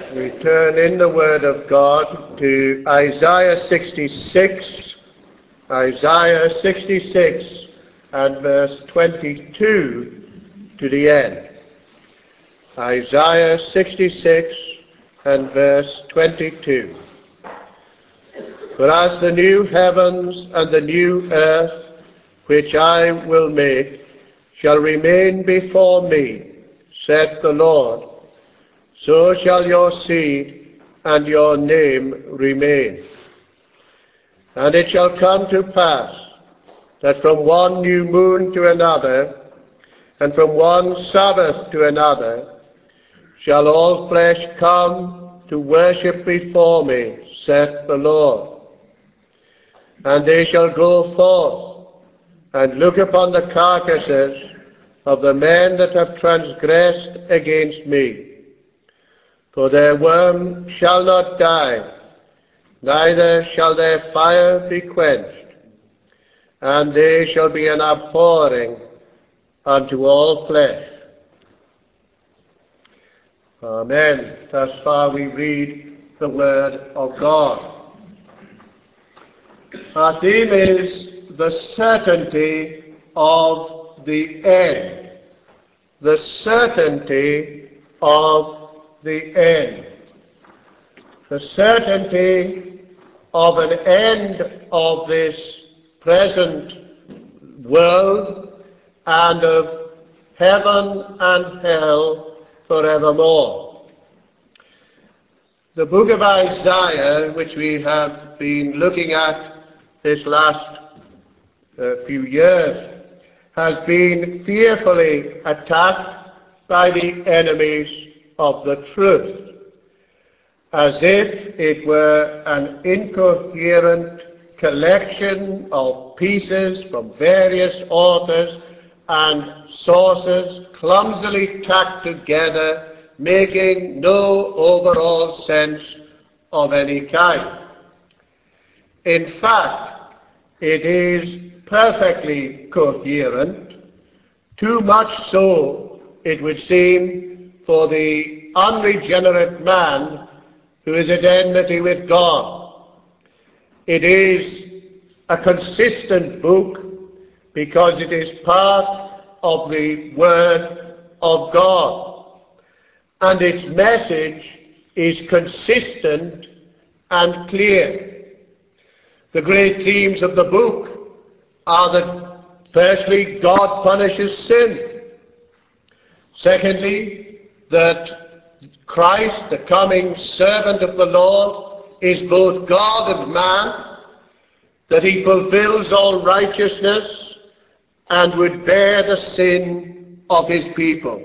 We turn in the Word of God to Isaiah 66, and verse 22 to the end. Isaiah 66 and verse 22. For as the new heavens and the new earth, which I will make, shall remain before me, saith the Lord, so shall your seed and your name remain. And it shall come to pass that from one new moon to another, and from one Sabbath to another, shall all flesh come to worship before me, saith the Lord. And they shall go forth and look upon the carcasses of the men that have transgressed against me. For their worm shall not die, neither shall their fire be quenched, and they shall be an abhorring unto all flesh. Amen. Thus far we read the Word of God. Our theme is the certainty of the end. The certainty of the end. The certainty of an end of this present world and of heaven and hell forevermore. The book of Isaiah, which we have been looking at this last few years, has been fearfully attacked by the enemies of the truth, as if it were an incoherent collection of pieces from various authors and sources clumsily tacked together, making no overall sense of any kind. In fact, it is perfectly coherent, too much so, it would seem, for the unregenerate man who is at enmity with God. It is a consistent book because it is part of the Word of God, and its message is consistent and clear. The great themes of the book are that, firstly, God punishes sin. Secondly, that Christ, the coming servant of the Lord, is both God and man, that he fulfills all righteousness and would bear the sin of his people.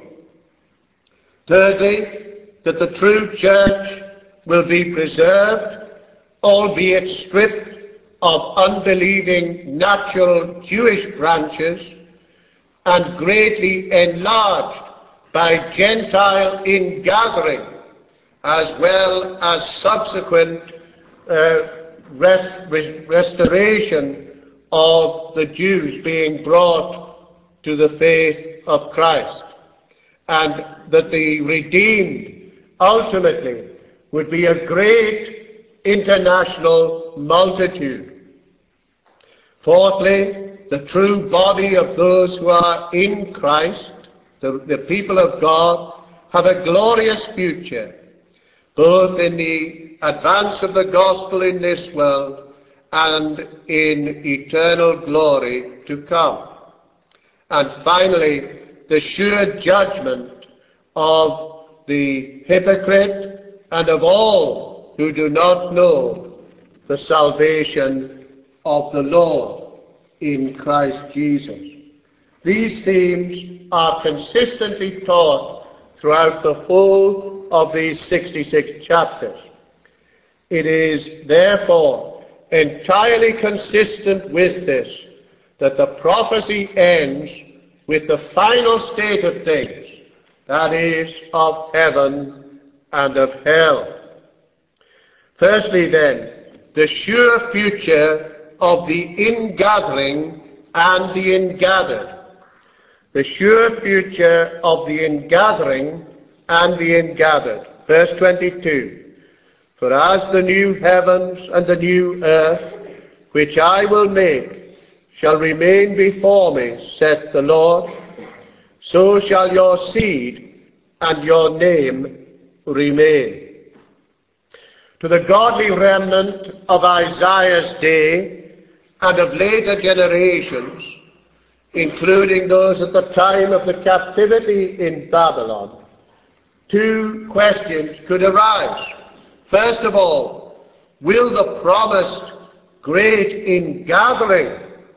Thirdly, that the true church will be preserved, albeit stripped of unbelieving natural Jewish branches and greatly enlarged by Gentile ingathering, as well as subsequent restoration of the Jews being brought to the faith of Christ, and that the redeemed ultimately would be a great international multitude. Fourthly, the true body of those who are in Christ, the people of God, have a glorious future, both in the advance of the gospel in this world and in eternal glory to come. And finally, the sure judgment of the hypocrite and of all who do not know the salvation of the Lord in Christ Jesus. These themes are consistently taught throughout the whole of these 66 chapters. It is therefore entirely consistent with this that the prophecy ends with the final state of things, that is, of heaven and of hell. Firstly then, the sure future of the ingathering and the ingathered. The sure future of the ingathering and the ingathered. verse 22. For as the new heavens and the new earth, which I will make, shall remain before me, saith the Lord, so shall your seed and your name remain. To the godly remnant of Isaiah's day and of later generations, including those at the time of the captivity in Babylon, two questions could arise. First of all, will the promised great ingathering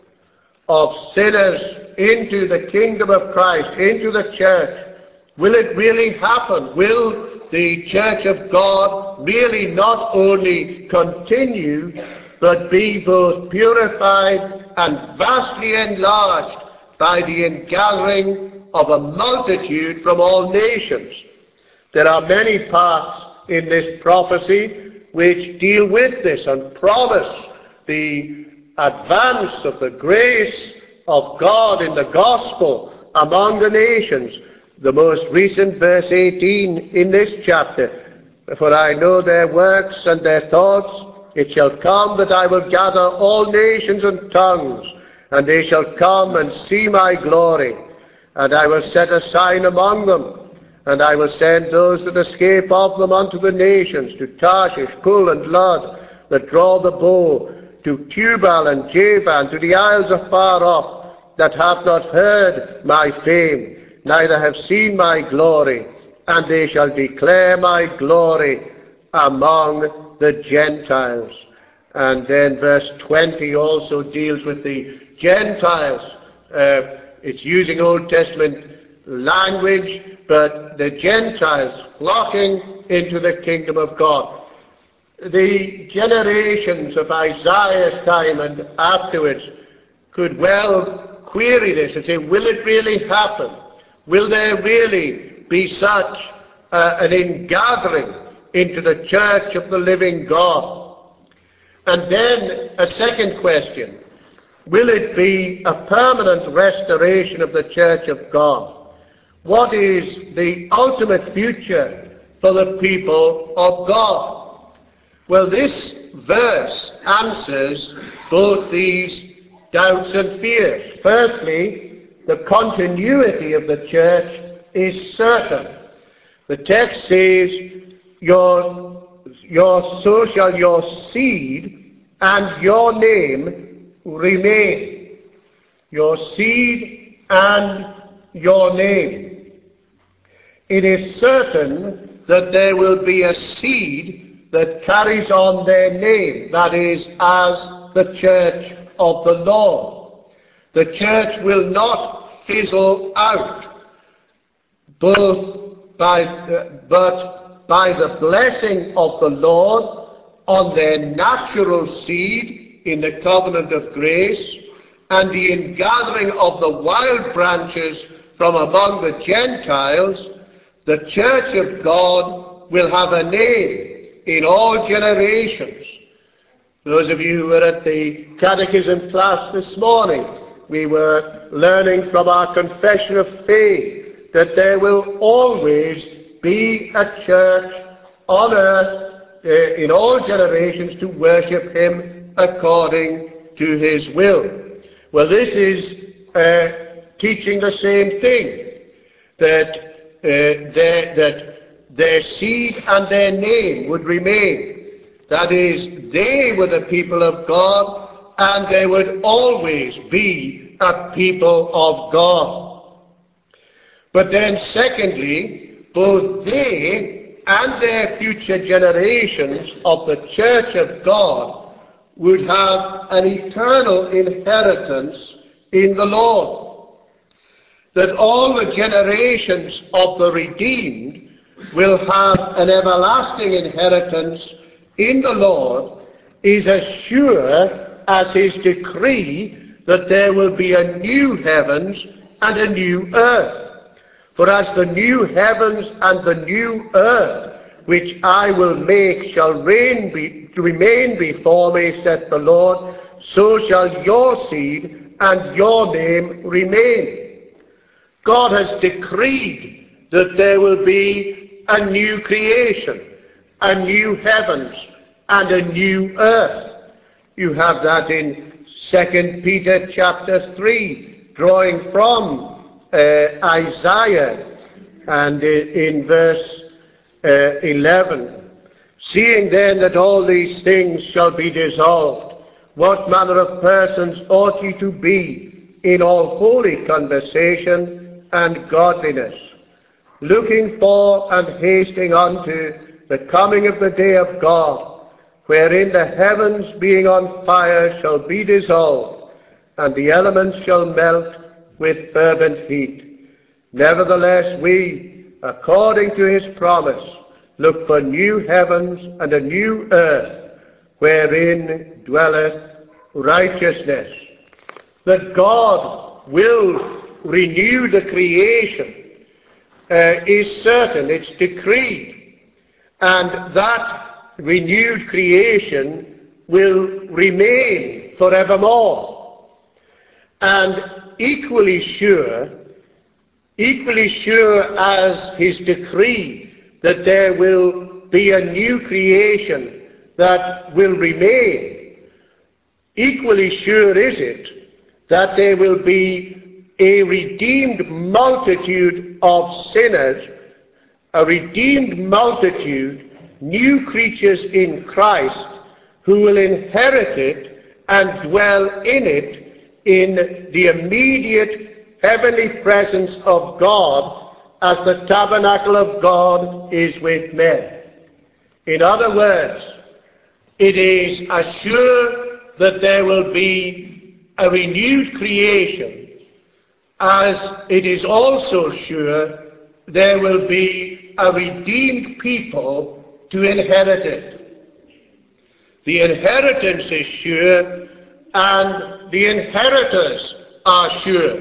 of sinners into the kingdom of Christ, into the church, will it really happen? Will the church of God really not only continue, but be both purified and vastly enlarged by the ingathering of a multitude from all nations? There are many parts in this prophecy which deal with this and promise the advance of the grace of God in the gospel among the nations. The most recent verse 18 in this chapter, for I know their works and their thoughts. It shall come that I will gather all nations and tongues, and they shall come and see my glory. And I will set a sign among them, and I will send those that escape of them unto the nations, to Tarshish, Pul, and Lud, that draw the bow, to Tubal and Javan, to the isles afar off, that have not heard my fame, neither have seen my glory, and they shall declare my glory among the Gentiles. And then verse 20 also deals with the Gentiles. It's using Old Testament language, but the Gentiles flocking into the kingdom of God. The generations of Isaiah's time and afterwards could well query this and say, will it really happen? Will there really be such an ingathering into the church of the living God? And then a second question, will it be a permanent restoration of the church of God? What is the ultimate future for the people of God? Well, this verse answers both these doubts and fears. Firstly, the continuity of the church is certain. The text says, so shall your seed and your name remain. Your seed and your name. It is certain that there will be a seed that carries on their name, that is, as the church of the Lord. The church will not fizzle out, but by the blessing of the Lord on their natural seed in the covenant of grace, and the ingathering of the wild branches from among the Gentiles, the church of God will have a name in all generations. Those of you who were at the catechism class this morning, we were learning from our confession of faith that there will always be a church on earth in all generations to worship him according to his will. Well, this is teaching the same thing, that their seed and their name would remain. That is, they were the people of God, and they would always be a people of God. But then secondly, both they and their future generations of the church of God would have an eternal inheritance in the Lord. That all the generations of the redeemed will have an everlasting inheritance in the Lord is as sure as his decree that there will be a new heavens and a new earth. For as the new heavens and the new earth, which I will make, shall remain before me, saith the Lord, so shall your seed and your name remain. God has decreed that there will be a new creation, a new heavens and a new earth. You have that in 2 Peter chapter 3, drawing from Isaiah, and in verse 11. Seeing then that all these things shall be dissolved, what manner of persons ought ye to be in all holy conversation and godliness, looking for and hasting unto the coming of the day of God, wherein the heavens being on fire shall be dissolved, and the elements shall melt with fervent heat. Nevertheless we, according to his promise, look for new heavens and a new earth, wherein dwelleth righteousness. That God will renew the creation is certain, it's decreed, and that renewed creation will remain forevermore. And equally sure as his decree that there will be a new creation that will remain, equally sure is it that there will be a redeemed multitude of sinners, a redeemed multitude, new creatures in Christ, who will inherit it and dwell in it in the immediate heavenly presence of God, as the tabernacle of God is with men. In other words, it is assured that there will be a renewed creation, as it is also sure there will be a redeemed people to inherit it. The inheritance is sure, and the inheritors are sure.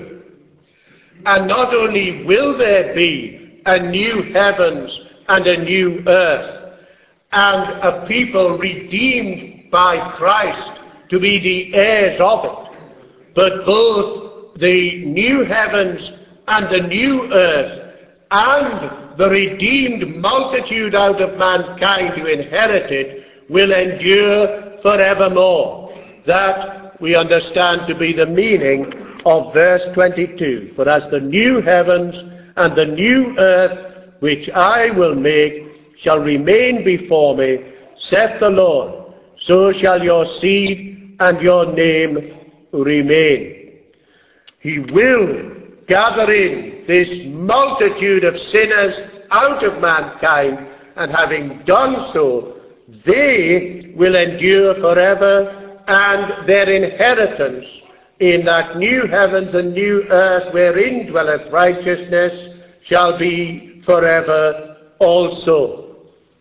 And not only will there be a new heavens and a new earth, and a people redeemed by Christ to be the heirs of it, but both the new heavens and the new earth and the redeemed multitude out of mankind who inherit it will endure forevermore. That we understand to be the meaning of verse 22. For as the new heavens and the new earth which I will make shall remain before me, saith the Lord, so shall your seed and your name remain. He will gather in this multitude of sinners out of mankind, and having done so, they will endure forever, and their inheritance in that new heavens and new earth wherein dwelleth righteousness shall be forever also.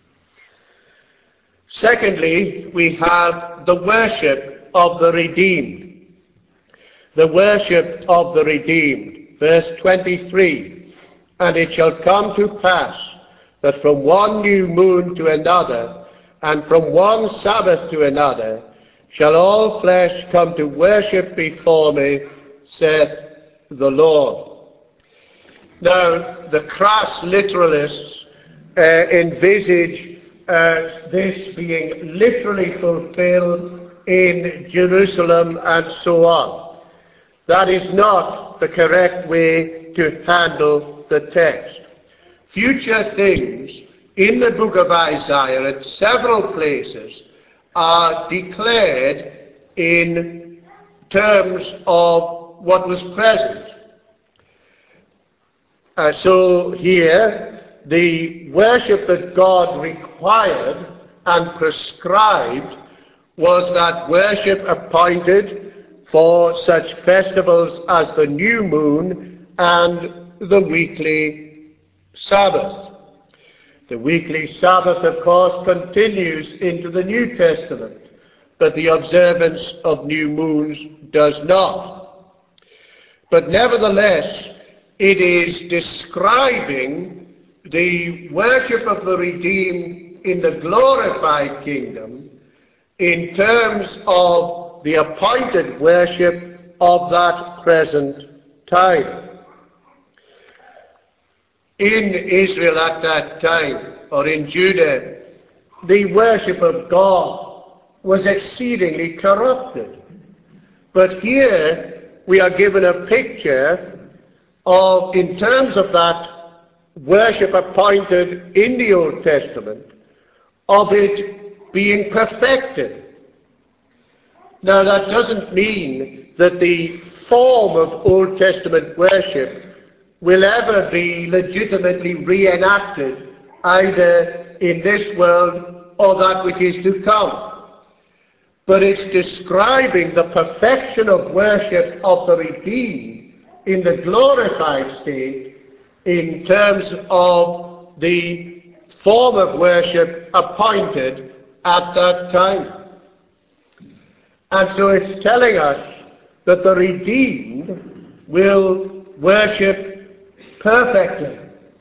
Secondly, we have the worship of the redeemed. The worship of the redeemed. Verse 23, and it shall come to pass that from one new moon to another, and from one Sabbath to another, shall all flesh come to worship before me, saith the Lord. Now, the crass literalists envisage this being literally fulfilled in Jerusalem and so on. That is not the correct way to handle the text. Future things in the book of Isaiah at several places are declared in terms of what was present. So here, the worship that God required and prescribed was that worship appointed for such festivals as the new moon and the weekly Sabbath. The weekly Sabbath, of course, continues into the New Testament, but the observance of new moons does not. But nevertheless, it is describing the worship of the redeemed in the glorified kingdom in terms of the appointed worship of that present time. in Israel at that time, or in Judah, the worship of God was exceedingly corrupted. But here we are given a picture of, in terms of that worship appointed in the Old Testament, of it being perfected. Now that doesn't mean that the form of Old Testament worship will ever be legitimately reenacted either in this world or that which is to come. But it's describing the perfection of worship of the redeemed in the glorified state in terms of the form of worship appointed at that time. And so it's telling us that the redeemed will worship perfectly.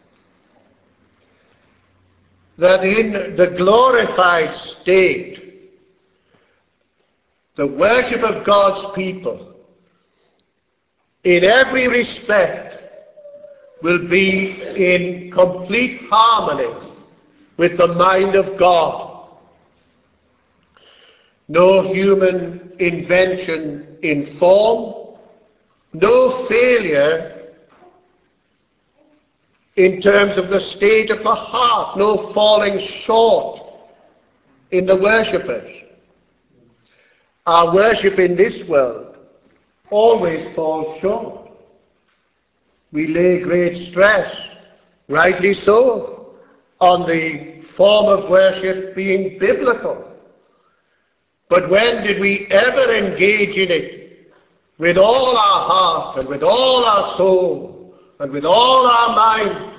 That in the glorified state, the worship of God's people, in every respect, will be in complete harmony with the mind of God. No human invention in form, no failure in terms of the state of the heart, no falling short in the worshippers. Our worship in this world always falls short. We lay great stress, rightly so, on the form of worship being biblical. But when did we ever engage in it with all our heart and with all our soul and with all our mind?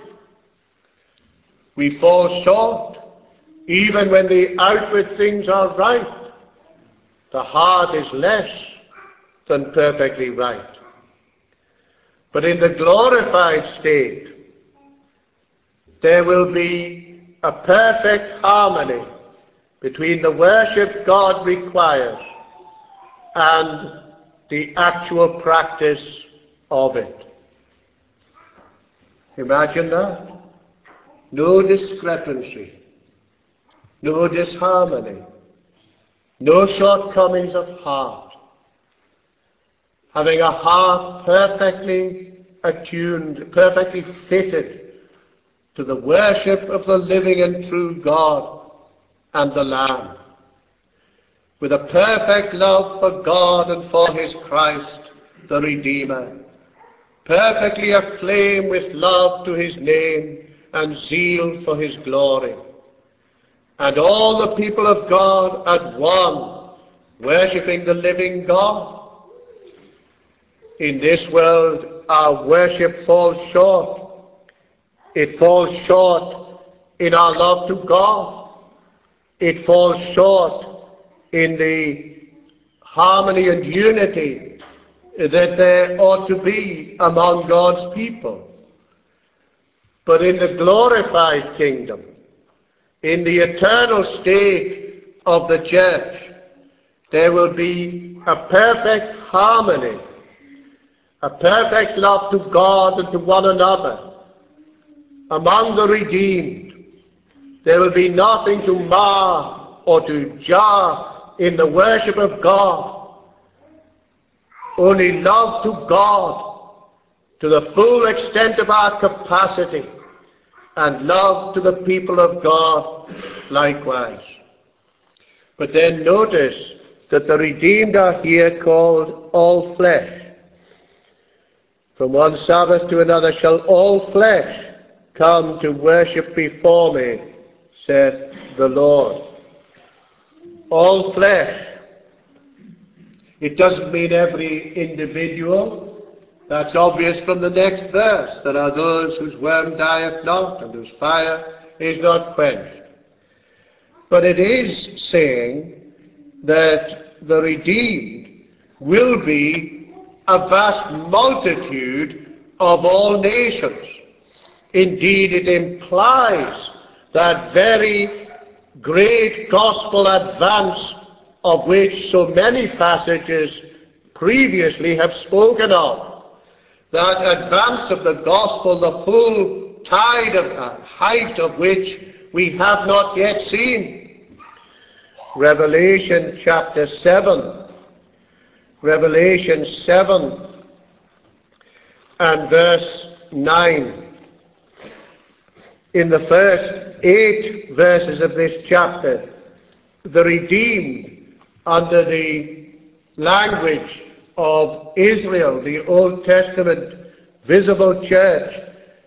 We fall short, even when the outward things are right. The heart is less than perfectly right. But in the glorified state, there will be a perfect harmony between the worship God requires and the actual practice of it. Imagine that. No discrepancy, no disharmony, no shortcomings of heart. Having a heart perfectly attuned, perfectly fitted to the worship of the living and true God and the Lamb, with a perfect love for God and for his Christ, the Redeemer, perfectly aflame with love to his name and zeal for his glory, and all the people of God at one, worshipping the living God. In this world, our worship falls short. It falls short in our love to God. It falls short in the harmony and unity that there ought to be among God's people. But in the glorified kingdom, in the eternal state of the church, there will be a perfect harmony, a perfect love to God and to one another among the redeemed. There will be nothing to mar or to jar in the worship of God. Only love to God to the full extent of our capacity, and love to the people of God likewise. But then notice that the redeemed are here called all flesh. From one Sabbath to another shall all flesh come to worship before me, saith the Lord. All flesh. It doesn't mean every individual. That's obvious from the next verse. There are those whose worm dieth not, and whose fire is not quenched. But it is saying that the redeemed will be a vast multitude of all nations. Indeed, it implies that very great gospel advance of which so many passages previously have spoken of. That advance of the gospel, the full tide of the height of which we have not yet seen. Revelation chapter 7. Revelation 7 and verse 9. In the first 8 verses of this chapter, the redeemed under the language of Israel, the Old Testament visible church,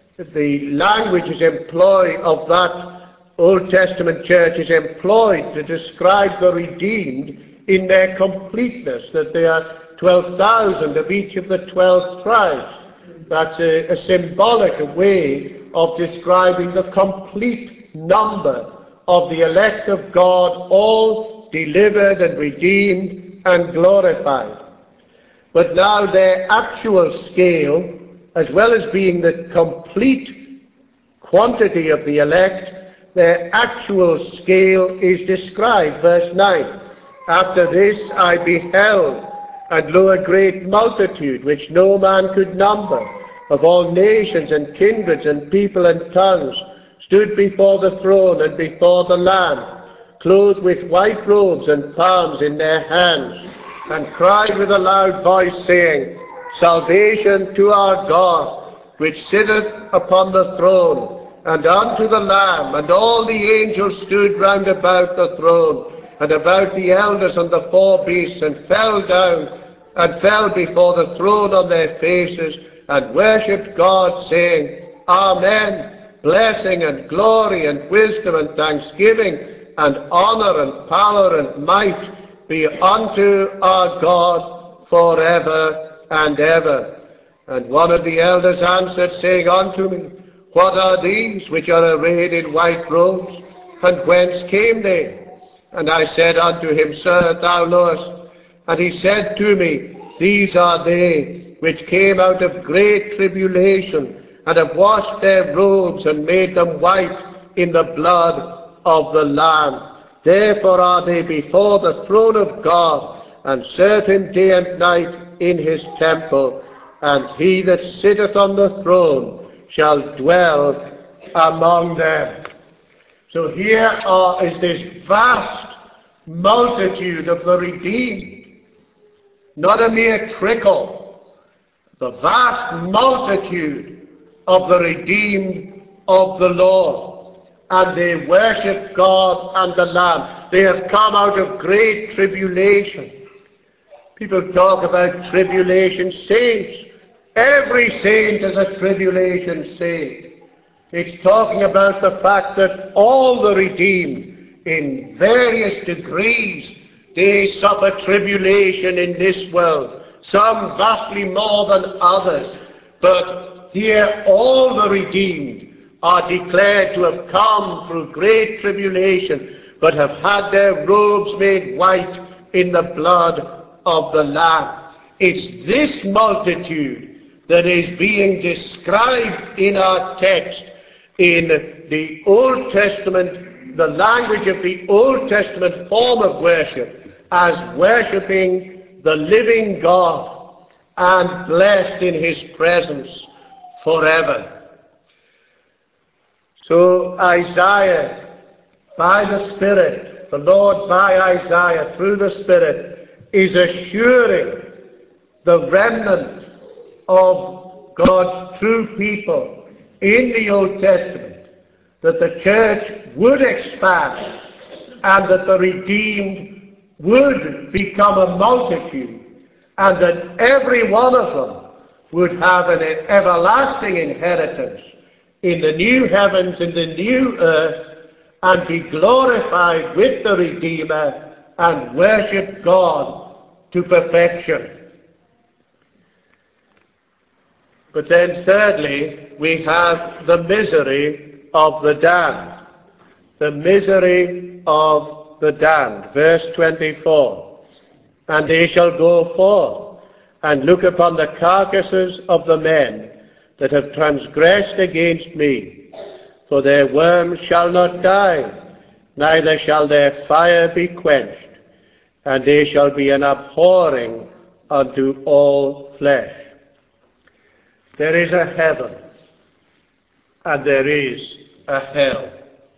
the language is employed of that Old Testament church is employed to describe the redeemed in their completeness, that they are 12,000 of each of the 12 tribes. That's a symbolic way of describing the complete number of the elect of God, all delivered and redeemed and glorified. But now their actual scale, as well as being the complete quantity of the elect, their actual scale is described. Verse 9. After this I beheld, and lo, a great multitude, which no man could number, of all nations and kindreds and people and tongues, stood before the throne and before the Lamb, clothed with white robes and palms in their hands, and cried with a loud voice, saying, Salvation to our God, which sitteth upon the throne, and unto the Lamb. And all the angels stood round about the throne, and about the elders and the 4 beasts, and fell down, and fell before the throne on their faces, and worshipped God, saying, Amen. Blessing and glory and wisdom and thanksgiving and honor and power and might be unto our God forever and ever. And one of the elders answered, saying unto me, What are these which are arrayed in white robes, and whence came they? And I said unto him, Sir, thou knowest. And he said to me, These are they which came out of great tribulation, and have washed their robes and made them white in the blood of the Lamb. Therefore are they before the throne of God, and serve him day and night in his temple. And he that sitteth on the throne shall dwell among them. So here is this vast multitude of the redeemed, not a mere trickle, the vast multitude of the redeemed of the Lord. And they worship God and the Lamb. They have come out of great tribulation. People talk about tribulation saints. Every saint is a tribulation saint. It's talking about the fact that all the redeemed, in various degrees, they suffer tribulation in this world. Some vastly more than others. But here all the redeemed are declared to have come through great tribulation, but have had their robes made white in the blood of the Lamb. It's this multitude that is being described in our text in the Old Testament, the language of the Old Testament form of worship, as worshipping the living God and blessed in his presence forever. So Isaiah, by the Spirit, the Lord by Isaiah through the Spirit, is assuring the remnant of God's true people in the Old Testament that the church would expand and that the redeemed would become a multitude, and that every one of them would have an everlasting inheritance in the new heavens and the new earth, and be glorified with the Redeemer and worship God to perfection. But then thirdly, we have the misery of the damned. The misery of the damned. Verse 24. And they shall go forth and look upon the carcasses of the men that have transgressed against me. For their worms shall not die, neither shall their fire be quenched, and they shall be an abhorring unto all flesh. There is a heaven and there is a hell.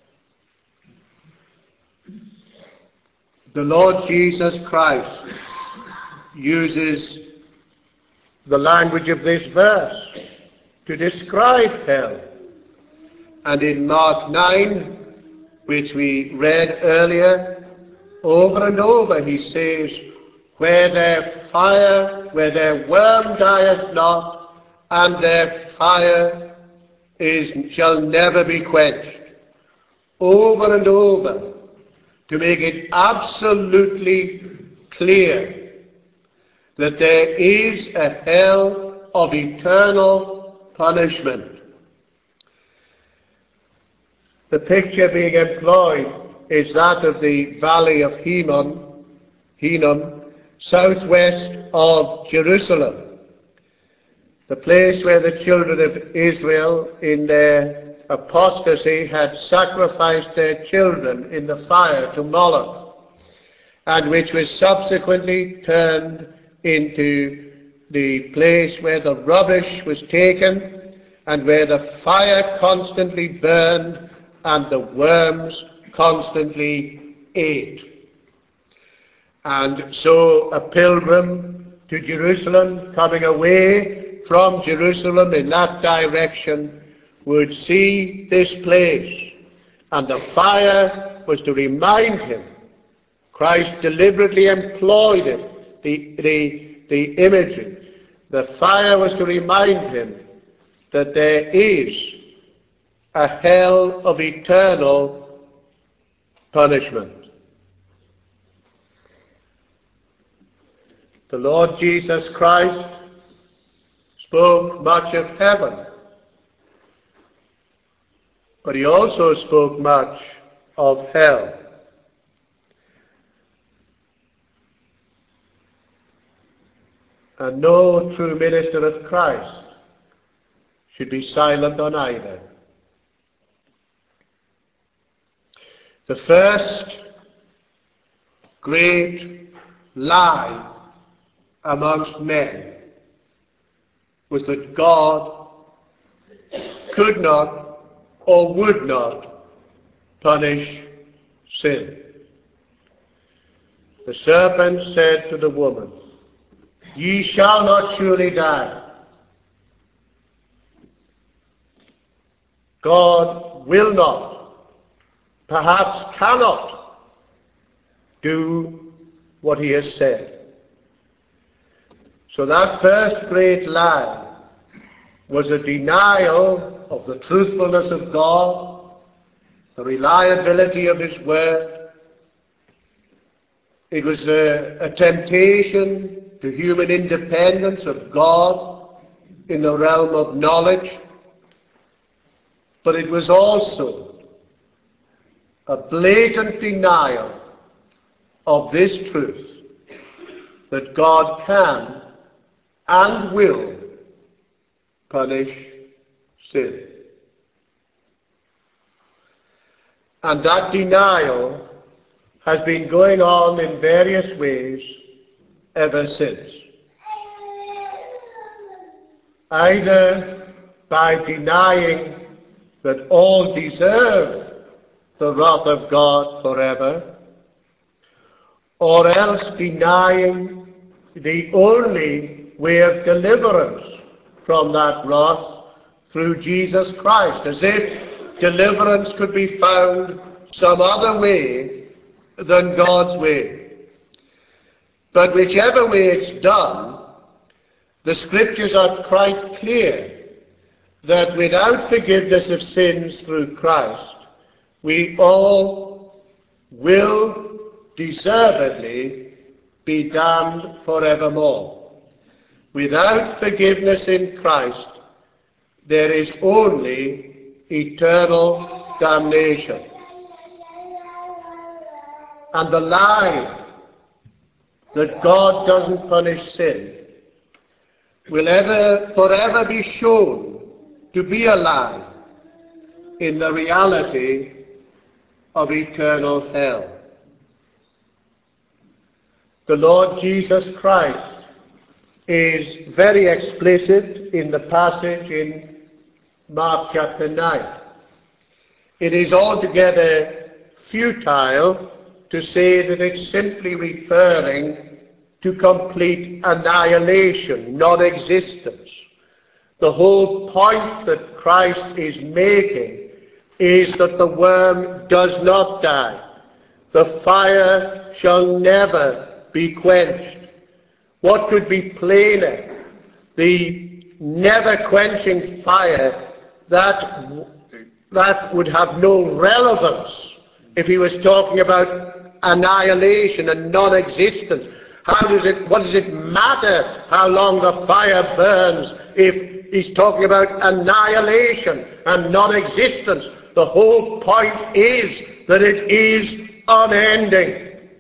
The Lord Jesus Christ uses the language of this verse to describe hell. And in Mark 9, which we read earlier, over and over he says, where their worm dieth not, and their fire shall never be quenched. Over and over, to make it absolutely clear that there is a hell of eternal punishment. The picture being employed is that of the valley of Hinnom, southwest of Jerusalem, the place where the children of Israel in their apostasy had sacrificed their children in the fire to Moloch, and which was subsequently turned into the place where the rubbish was taken and where the fire constantly burned and the worms constantly ate. And so a pilgrim to Jerusalem, coming away from Jerusalem in that direction, would see this place, and the fire was to remind him. Christ deliberately employed it, the imagery. The fire was to remind him that there is a hell of eternal punishment. The Lord Jesus Christ spoke much of heaven, but he also spoke much of hell. And no true minister of Christ should be silent on either. The first great lie amongst men was that God could not or would not punish sin. The serpent said to the woman, "Ye shall not surely die." God will not, perhaps cannot, do what he has said. So that first great lie was a denial of the truthfulness of God, the reliability of his word. It was a temptation to human independence of God in the realm of knowledge. But it was also a blatant denial of this truth, that God can and will punish sin. And that denial has been going on in various ways ever since. Either by denying that all deserve the wrath of God forever, or else denying the only way of deliverance from that wrath through Jesus Christ, as if deliverance could be found some other way than God's way. But whichever way it's done, the Scriptures are quite clear that without forgiveness of sins through Christ, we all will deservedly be damned forevermore. Without forgiveness in Christ, there is only eternal damnation. And the lie that God doesn't punish sin will forever be shown to be a lie in the reality of eternal hell. The Lord Jesus Christ is very explicit in the passage in Mark chapter 9. It is altogether futile to say that it's simply referring to complete annihilation, non-existence. The whole point that Christ is making is that the worm does not die. The fire shall never be quenched. What could be plainer? The never-quenching fire that would have no relevance if he was talking about annihilation and non-existence. What does it matter how long the fire burns if he's talking about annihilation and non-existence? The whole point is that it is unending.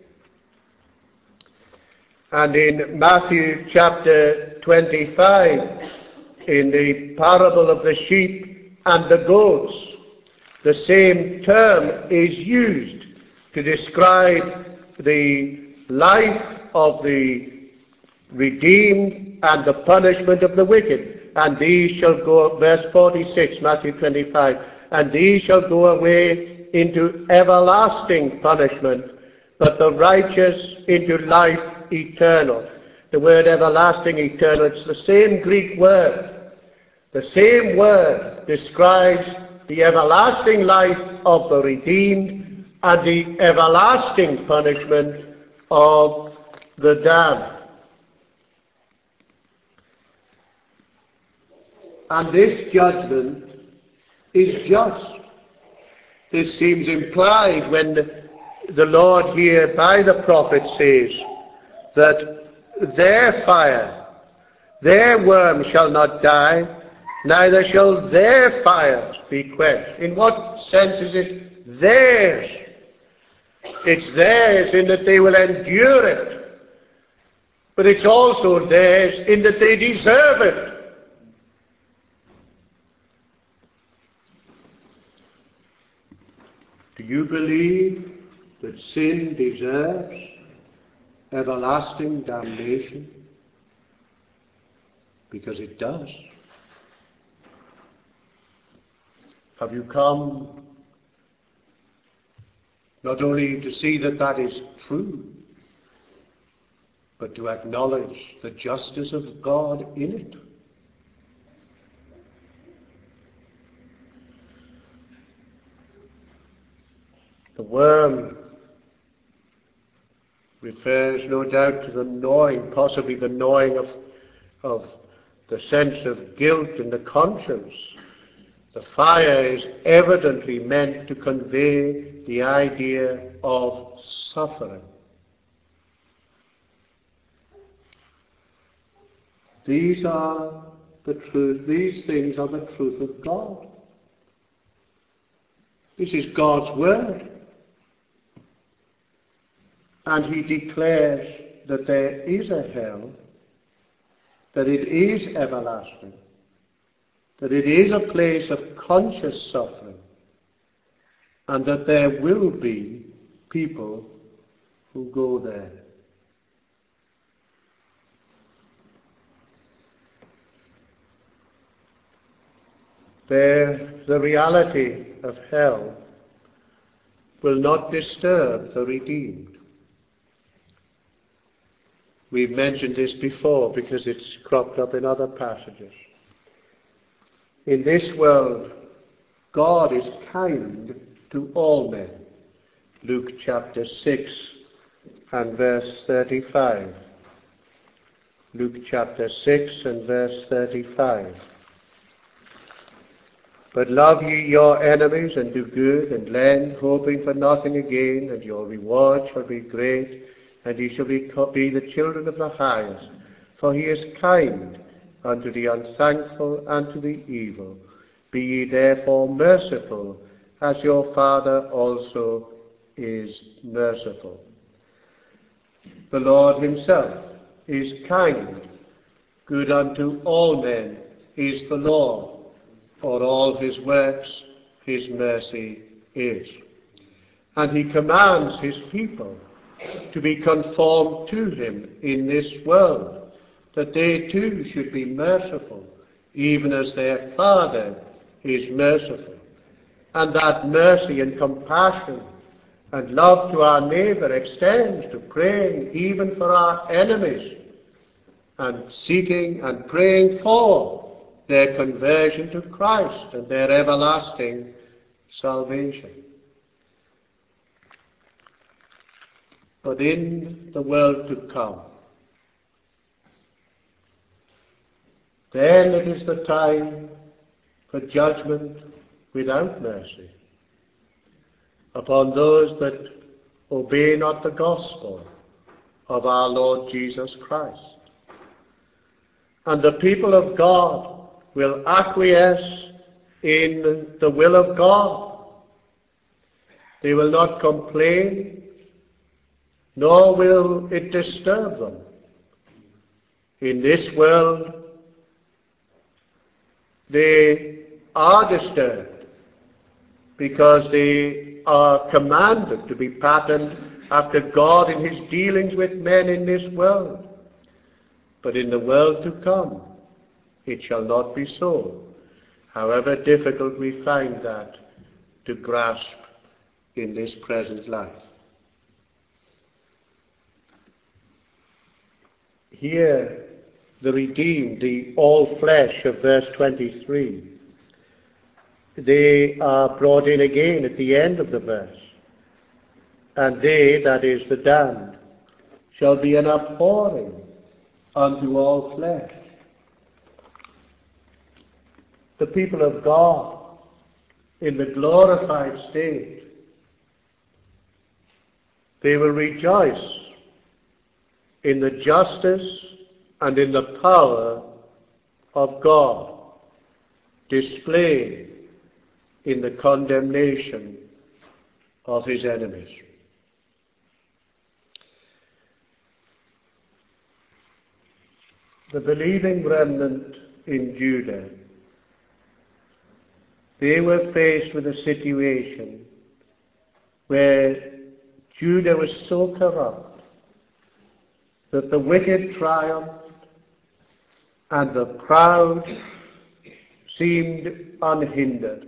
And in Matthew chapter 25, in the parable of the sheep and the goats, the same term is used to describe the life of the redeemed and the punishment of the wicked. And these shall go, verse 46, Matthew 25, and these shall go away into everlasting punishment, but the righteous into life eternal. The word everlasting, eternal, it's the same Greek word. The same word describes the everlasting life of the redeemed and the everlasting punishment of the damned. And this judgment is just. This seems implied when the Lord here by the prophet says that their fire, their worm shall not die, neither shall their fires be quenched. In what sense is it theirs? It's theirs in that they will endure it, but it's also theirs in that they deserve it. Do you believe that sin deserves everlasting damnation? Because it does. Have you come not only to see that that is true, but to acknowledge the justice of God in it? The worm refers no doubt to the gnawing, possibly the gnawing of the sense of guilt in the conscience. The fire is evidently meant to convey the idea of suffering. These are the truth. These things are the truth of God. This is God's word. And he declares that there is a hell, that it is everlasting, that it is a place of conscious suffering, and that there will be people who go there. The reality of hell will not disturb the redeemed. We've mentioned this before because it's cropped up in other passages. In this world, God is kind to all men. Luke chapter 6 and verse 35. Luke chapter 6 and verse 35. But love ye your enemies, and do good, and lend, hoping for nothing again, and your reward shall be great, and ye shall be the children of the highest. For he is kind unto the unthankful and to the evil. Be ye therefore merciful, as your Father also is merciful. The Lord himself is kind. Good unto all men is the Lord. For all his works his mercy is. And he commands his people to be conformed to him in this world, that they too should be merciful, even as their Father is merciful, and that mercy and compassion and love to our neighbour extends to praying even for our enemies and seeking and praying for their conversion to Christ and their everlasting salvation. But in the world to come, then it is the time for judgment without mercy upon those that obey not the gospel of our Lord Jesus Christ. And the people of God will acquiesce in the will of God. They will not complain, nor will it disturb them. In this world, they are disturbed because they are commanded to be patterned after God in his dealings with men in this world. But in the world to come, it shall not be so, however difficult we find that to grasp in this present life. Here, the redeemed, the all flesh of verse 23, they are brought in again at the end of the verse. And they, that is the damned, shall be an abhorring unto all flesh. The people of God in the glorified state, they will rejoice in the justice and in the power of God displayed in the condemnation of his enemies. The believing remnant in Judah, they were faced with a situation where Judah was so corrupt that the wicked triumphed and the proud seemed unhindered.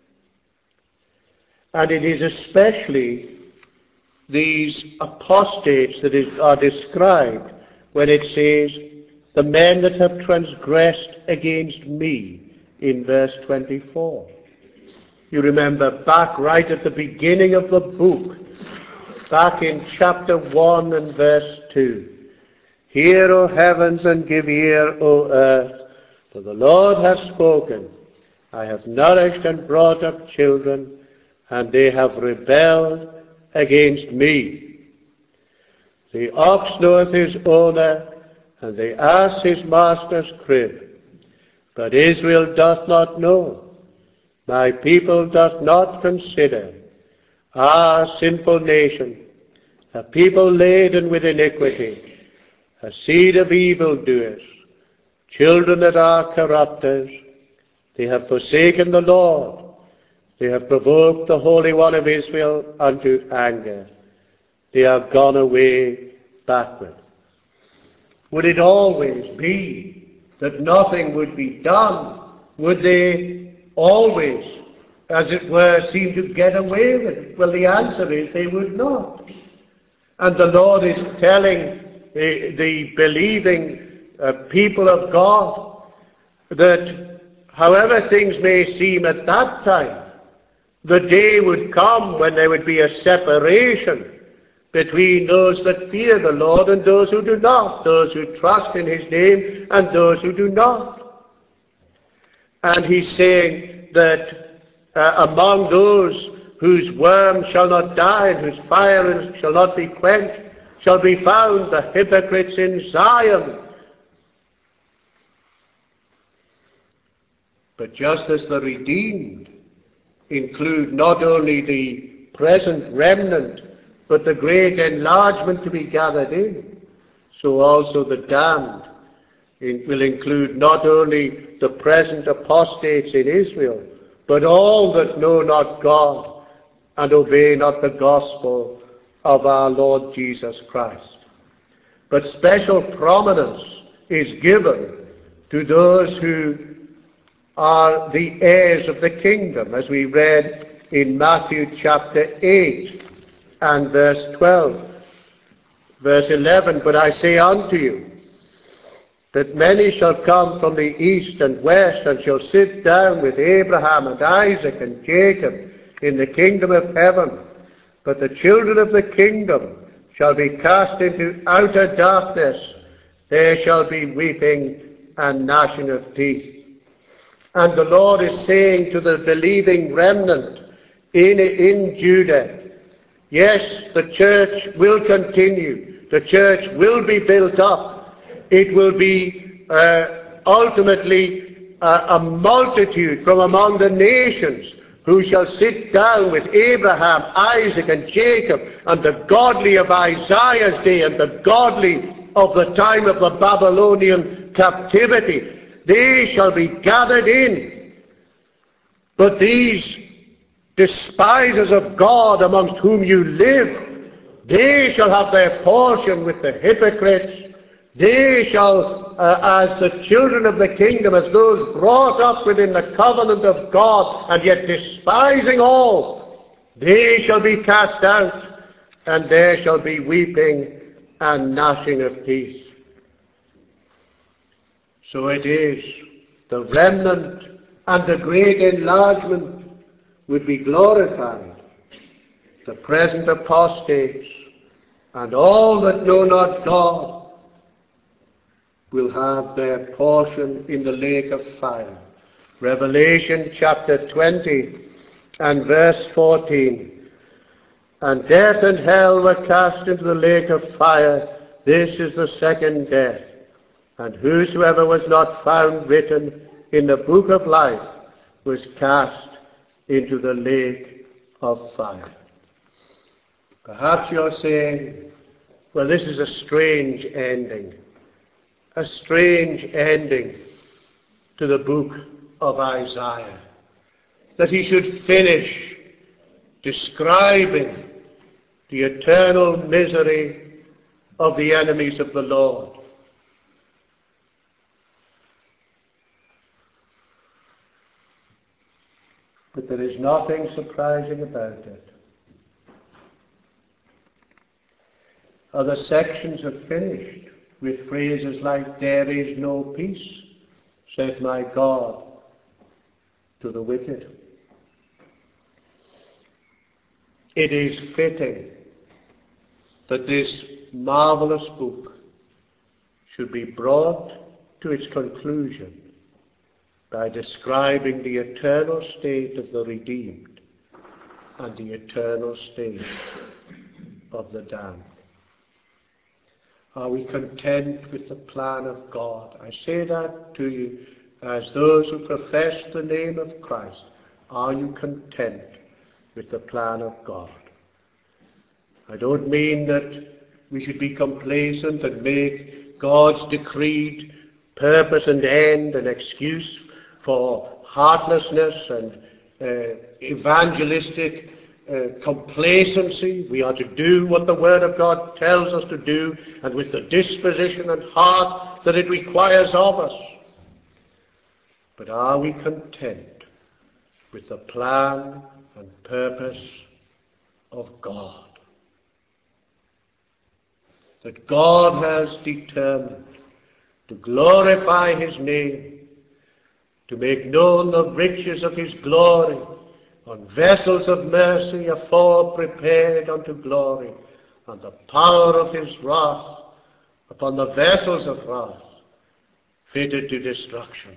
And it is especially these apostates that are described when it says, the men that have transgressed against me, in verse 24. You remember back right at the beginning of the book, back in chapter 1 and verse 2. Hear, O heavens, and give ear, O earth, for the Lord hath spoken. I have nourished and brought up children, and they have rebelled against me. The ox knoweth his owner, and the ass his master's crib. But Israel doth not know. My people doth not consider. Ah, sinful nation, a people laden with iniquity, a seed of evildoers, children that are corrupters. They have forsaken the Lord. They have provoked the Holy One of Israel unto anger. They are gone away backward. Would it always be that nothing would be done? Would they always, as it were, seem to get away with it? Well, the answer is they would not. And the Lord is telling the believing people of God that however things may seem at that time, the day would come when there would be a separation between those that fear the Lord and those who do not, those who trust in his name and those who do not. And he's saying that among those whose worm shall not die and whose fire shall not be quenched shall be found the hypocrites in Zion. But just as the redeemed include not only the present remnant, but the great enlargement to be gathered in, so also the damned will include not only the present apostates in Israel, but all that know not God and obey not the gospel of our Lord Jesus Christ. But special prominence is given to those who are the heirs of the kingdom, as we read in Matthew chapter 8 and verse 12. Verse 11, but I say unto you, that many shall come from the east and west, and shall sit down with Abraham and Isaac and Jacob in the kingdom of heaven. But the children of the kingdom shall be cast into outer darkness. There shall be weeping and gnashing of teeth. And the Lord is saying to the believing remnant in Judah, yes, the church will continue. The church will be built up. It will be ultimately a multitude from among the nations who shall sit down with Abraham, Isaac, and Jacob, and the godly of Isaiah's day, and the godly of the time of the Babylonian captivity. They shall be gathered in. But these despisers of God amongst whom you live, they shall have their portion with the hypocrites. They shall, as the children of the kingdom, as those brought up within the covenant of God, and yet despising all, they shall be cast out, and there shall be weeping and gnashing of teeth. So it is, the remnant and the great enlargement would be glorified. The present apostates and all that know not God will have their portion in the lake of fire. Revelation chapter 20 and verse 14. And death and hell were cast into the lake of fire. This is the second death. And whosoever was not found written in the book of life was cast into the lake of fire. Perhaps you're saying, well, this is a strange ending. A strange ending to the book of Isaiah. That he should finish describing the eternal misery of the enemies of the Lord. But there is nothing surprising about it. Other sections have finished with phrases like, there is no peace, saith my God to the wicked. It is fitting that this marvelous book should be brought to its conclusion by describing the eternal state of the redeemed and the eternal state of the damned. Are we content with the plan of God? I say that to you as those who profess the name of Christ. Are you content with the plan of God? I don't mean that we should be complacent and make God's decreed purpose and end an excuse for heartlessness and evangelistic complacency. We are to do what the Word of God tells us to do, and with the disposition and heart that it requires of us. But are we content with the plan and purpose of God? That God has determined to glorify His name, to make known the riches of His glory on vessels of mercy afore prepared unto glory, and the power of His wrath upon the vessels of wrath fitted to destruction.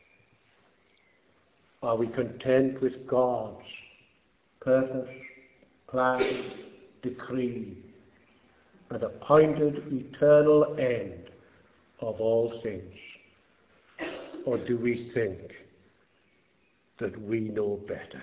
Are we content with God's purpose, plan, decree, and appointed eternal end of all things? Or do we think that we know better?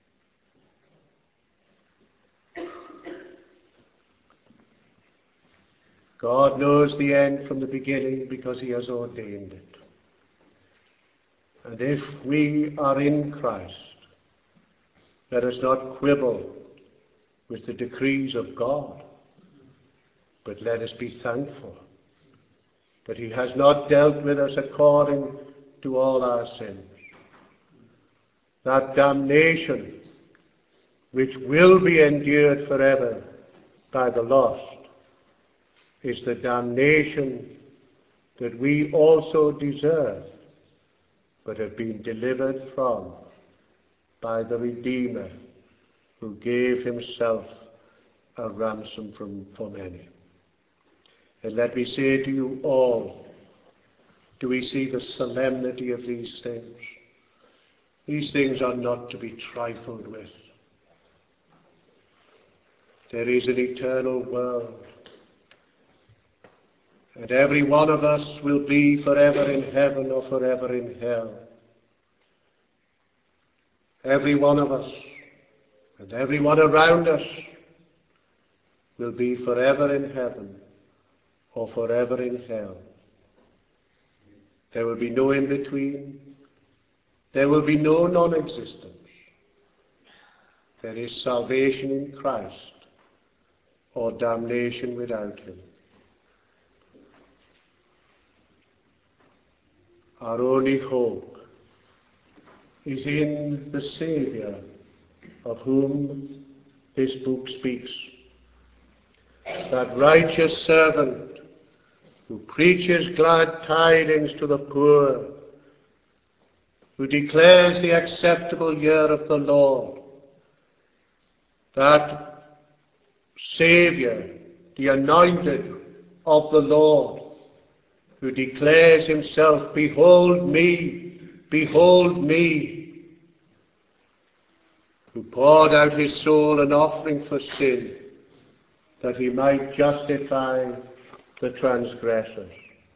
God knows the end from the beginning because He has ordained it. And if we are in Christ, let us not quibble with the decrees of God, but let us be thankful that He has not dealt with us according to all our sins, that damnation which will be endured forever by the lost is the damnation that we also deserve, but have been delivered from by the Redeemer, who gave himself a ransom for many. And let me say to you all, do we see the solemnity of these things? These things are not to be trifled with. There is an eternal world, and every one of us will be forever in heaven or forever in hell. Every one of us and everyone around us will be forever in heaven or forever in hell. There will be no in-between. There will be no non-existence. There is salvation in Christ or damnation without him. Our only hope is in the Saviour of whom this book speaks. That righteous servant who preaches glad tidings to the poor, who declares the acceptable year of the Lord. That Saviour, the anointed of the Lord, who declares himself, behold me, who poured out his soul an offering for sin, that he might justify the transgressors.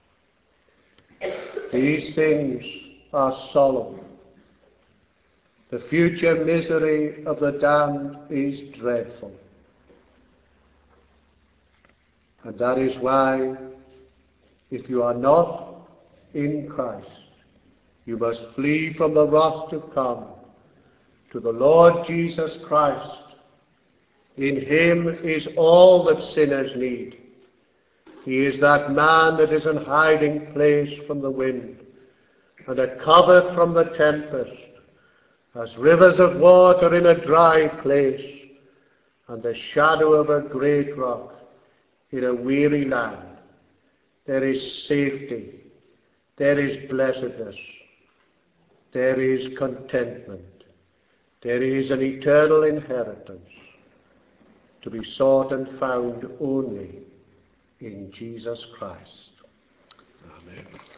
These things are solemn. The future misery of the damned is dreadful. And that is why, if you are not in Christ, you must flee from the wrath to come to the Lord Jesus Christ. In him is all that sinners need. He is that man that is an hiding place from the wind, and a covert from the tempest, as rivers of water in a dry place, and the shadow of a great rock in a weary land. There is safety, there is blessedness, there is contentment, there is an eternal inheritance to be sought and found only in Jesus Christ. Amen.